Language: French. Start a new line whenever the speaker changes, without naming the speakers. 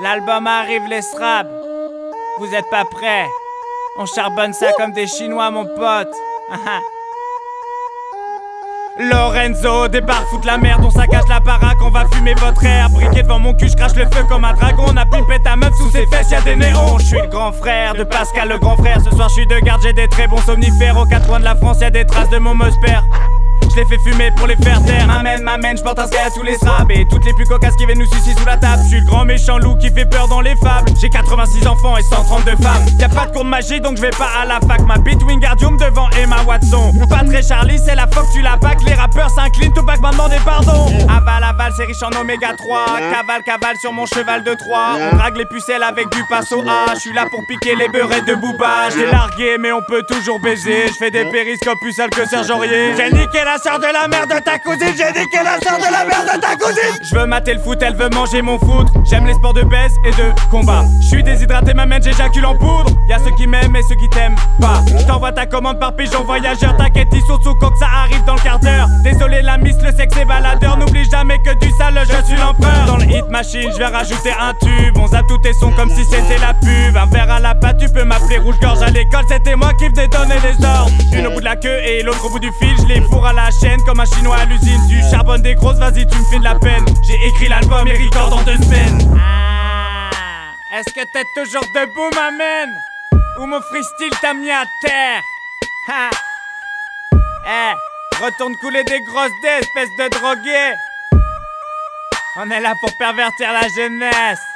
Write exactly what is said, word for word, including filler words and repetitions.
L'album arrive, les straps. Vous êtes pas prêts? On charbonne ça comme des Chinois, mon pote. Lorenzo débarque, fout la merde, on saccage la baraque, on va fumer votre air. Briquet devant mon cul, je crache le feu comme un dragon. On a pimpé ta meuf, sous ses fesses y'a des néons. Je suis le grand frère de Pascal, le grand frère. Ce soir je suis de garde, j'ai des très bons somnifères. Aux quatre coins de la France y'a des traces de mon musper. Je les fais fumer pour les faire taire. M'amène, m'amène, je porte un sky à tous les straps. Et toutes les plus cocasses qui viennent nous sucer sous la table. Je suis le grand méchant loup qui fait peur dans les fables. J'ai quatre-vingt-six enfants et cent trente-deux femmes. Y'a pas de cours de magie donc je vais pas à la fac. Ma bite Wingardium devant Emma Watson. Pas très Charlie, c'est la fois que tu la bac. Les rappeurs s'inclinent, Tupac m'a demandé pardon. Aval, aval, c'est riche en oméga trois. Cavale, cavale sur mon cheval de Troie. On drague les pucelles avec du passo A. Je suis là pour piquer les beurrettes de Booba. J'ai largué mais on peut toujours baiser. Je fais des périscopes plus sales que Serge Aurier. J'ai niqué la sœur de la mère de ta cousine, j'ai niqué la sœur de la mère de ta cousine. Je veux mater le foot, elle veut manger mon foot. J'aime les sports de baise et de combat. Je suis déshydraté, m'amène, j'éjacule en poudre. Y'a ceux qui m'aiment et ceux qui t'aiment pas. Je t'envoie ta commande par pigeon voyageur. T'inquiète, ils sont sous coque, ça arrive dans le quart d'heure. Désolé la miss, le sexe est baladeur. N'oublie jamais que du sale, je suis l'empereur. Dans le hit machine, je vais rajouter un tube. On zappe tous tes sons comme si c'était la pub. Un verre à la pâte, tu peux m'appeler rouge-gorge. À l'école, c'était moi qui venais donner les ordres. Une au bout de la queue et l'autre au bout du fil. Je les fourre à la chaîne comme un chinois à l'usine. Du charbonne des grosses, vas-y tu me fais de la peine. J'ai écrit l'album et record dans deux semaines. Ah, est-ce que t'es toujours debout ma man? Ou mon freestyle t'a mis à terre? Ha. Eh, retourne couler des grosses dés, espèce de drogué. On est là pour pervertir la jeunesse.